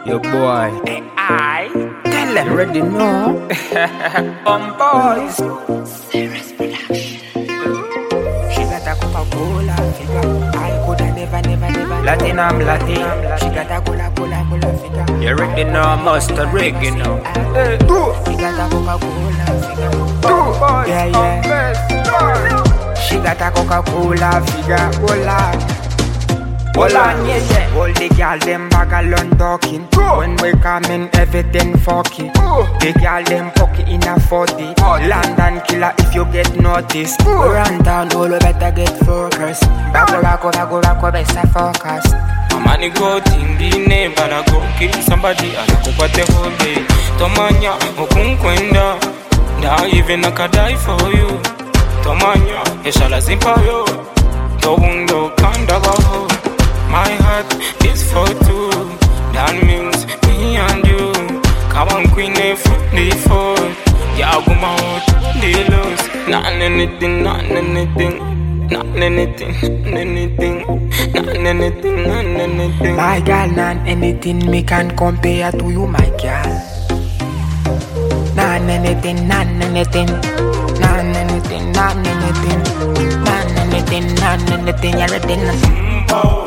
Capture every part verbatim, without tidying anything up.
Yo boy, Hey, I tell them. you ready now? Um, boys. Serious production. She got a Coca-Cola figure. I coulda never, never, never. Latin, I'm Latin. She got a Cola, Cola, Cola figure. You ready now, Master Rick, you know? Hey, she got a Coca-Cola figure. Yeah, yeah. She got a Coca-Cola figure. Hola. Hold on, yeah, yeah. All the girl them bag alone talking. When we come in, everything fucky. The girl them pocket in a forty. London killer if you get noticed. Run down, all you better get focused. Bako, bako, bako, bako, better focus. Amani go tingine, bana go kill somebody anakupa the whole day. Tomanya, mukunkwenda, now even I could die for you. Tomanya, eshala zimpayo, tobundo kanda baho. My heart is for two. That means me and you. Come on, queen, if the four. Yeah, go my out, the lose. Not anything, not anything. Not anything, not anything. Not anything, not anything. My girl, not anything me can compare to you, my girl. Not anything, not anything. Not anything, not anything. Not anything, not anything. You're ready now.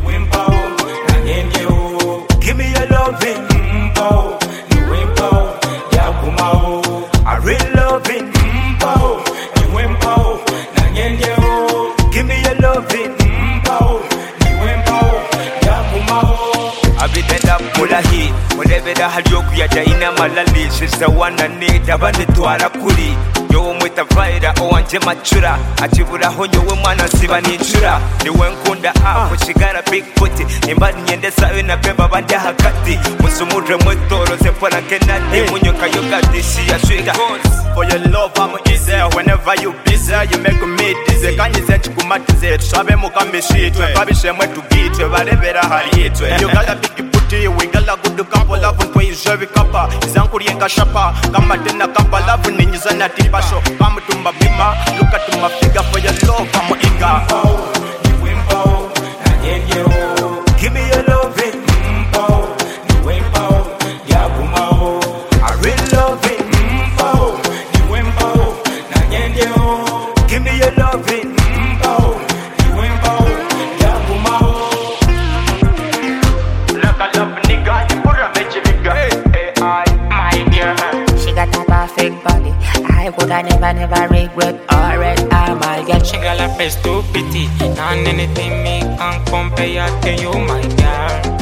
Give me your loving, mpo, niwe mpo, ya kumao. I real loving, mpo, niwe mpo, na nyendeo. Give me your loving, mpo, niwe mpo, ya kumao. Abidenda mula hii, mulebeda haliyoku ya jaina malali. She's the one I need, abandi tuwara kuri. Yo mwita vaira owanje machura. Achibura honyo we mwana siba ninjura. Niwe nkunda hapo shigara big booty. Nimbani nyende sawe na beba banda hakati. Musumure mwetoro sepora kenati. Munyoka yogati siya swiga. For your love I'm easy. Whenever you busy you make me dizzy. Kanyize chikumatize tushabe mukambishitwe. Kabishe mwetu gitwe barebera hariyitwe. You got a big booty we got a good couple love ntwe ijwe bikapa. Izankuriye ngashapa kama tena kapa love ninyiza na tipa show. Kama tumba bima look at my figure for your love I'm eager. Niwe mpo, na nyendeo. Give me your loving, mpo, niwe mpo, ya kumao. I real loving, mpo, niwe mpo, na nyendeo. Give me your loving, mpo, niwe mpo, ya kumao. Like a love nigga you put a magic nigga. Hey I My girl, she got a perfect body. I woulda never, never regret or red eye, my girl. She got a face to pity. Not anything me can compare to you, my girl.